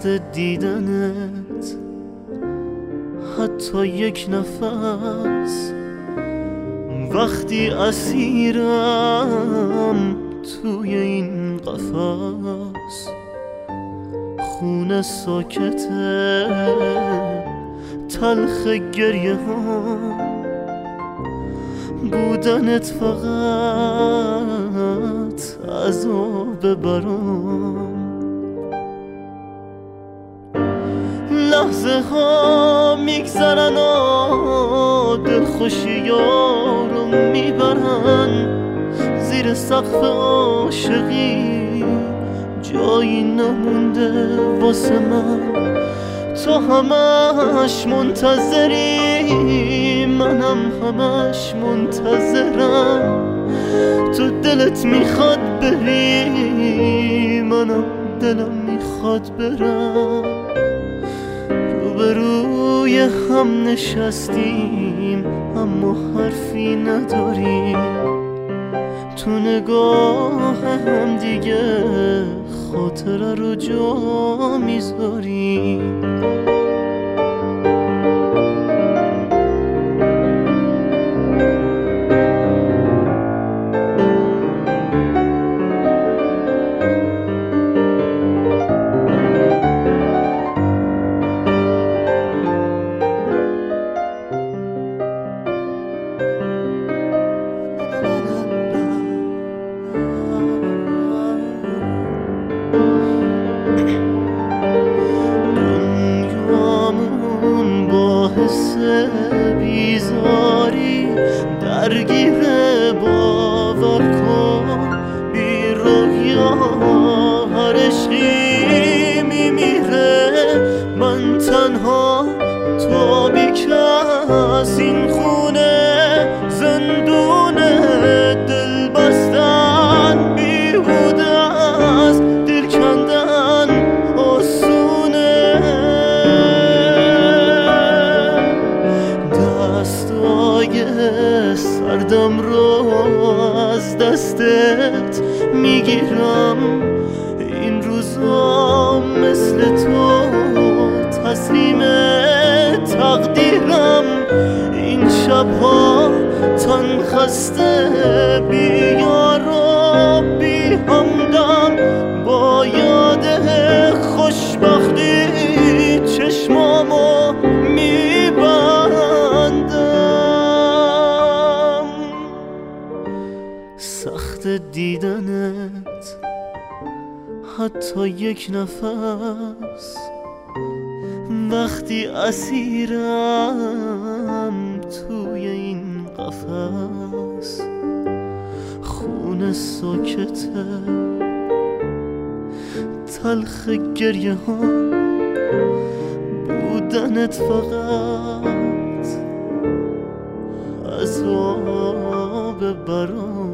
سخت دیدنت حتی یک نفس، وقتی اسیرم توی این قفس. خون ساکته تلخ گریه ها، بودنت فقط عذاب برام. لحظه ها میگذرن و دلخوشی ها رو میبرن، زیر سقف عاشقی جایی نمونده واسه من. تو همش منتظری، منم همش منتظرم. تو دلت میخواد بری، منم دلم میخواد برم. روبروی هم نشستیم اما حرفی نداریم، تو نگاه هم دیگه خاطره رو جا میذاریم. دنیامون با حس بیزاری درگیره، باور کن بی رویا هر عشقی میمیره. من تنها تو بی کس، این خونه زندونه. دل بستن بیهوده است، دل کندن آسونه. دستای سردم رو از دستت میگیرم، این روزا مثل تو تسلیم تقدیرم. این شبها تن خسته بی یار و بی همدم، با یاد خوشبختی چشمامو میبندم. سخت دیدنت حتی یک نفس، وقتی اسیرم توی این قفس. خون ساکته تلخ گریه ها، بودنت فقط عذاب برام.